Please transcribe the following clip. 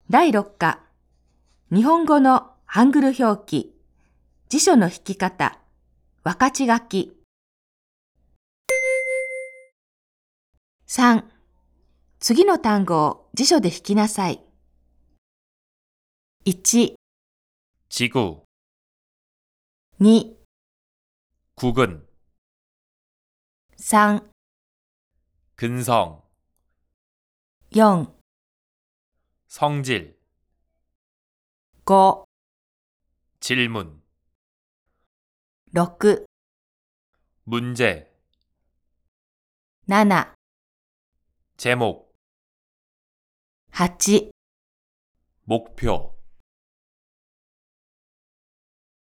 第6課、日本語のハングル表記、辞書の引き方、分かち書き。3、次の単語を辞書で引きなさい。1、 지구, 2、 국은, 3、 근성, 4、 성질, 5、 질문, 6、 문제, 7、 제목, 8、 목표